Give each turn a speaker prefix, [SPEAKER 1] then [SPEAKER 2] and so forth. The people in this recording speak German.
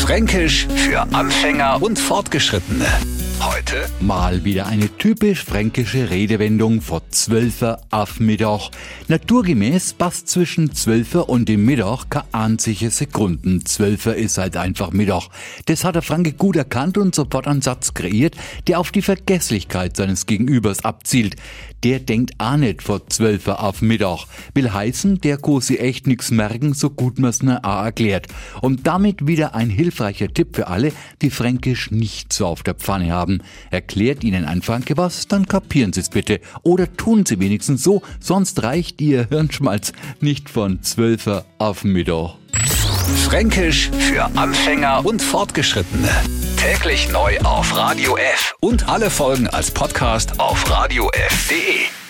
[SPEAKER 1] Fränkisch für Anfänger und Fortgeschrittene. Heute
[SPEAKER 2] mal wieder eine typisch fränkische Redewendung vor 12 auf Mittag. Naturgemäß passt zwischen 12 und dem Mittag keine einzige Sekunden. 12 ist halt einfach Mittag. Das hat der Franke gut erkannt und sofort einen Satz kreiert, der auf die Vergesslichkeit seines Gegenübers abzielt. Der denkt auch nicht vor 12 auf Mittag. Will heißen, der kann sich echt nix merken, so gut man's ne auch erklärt. Und damit wieder ein hilfreicher Tipp für alle, die Fränkisch nicht so auf der Pfanne haben. Erklärt ihnen ein Franke was, dann kapieren sie's bitte. Oder tun sie wenigstens so, sonst reicht ihr Hirnschmalz nicht von 12 auf Mittag.
[SPEAKER 1] Fränkisch für Anfänger und Fortgeschrittene. Täglich neu auf Radio F und alle Folgen als Podcast auf radiof.de.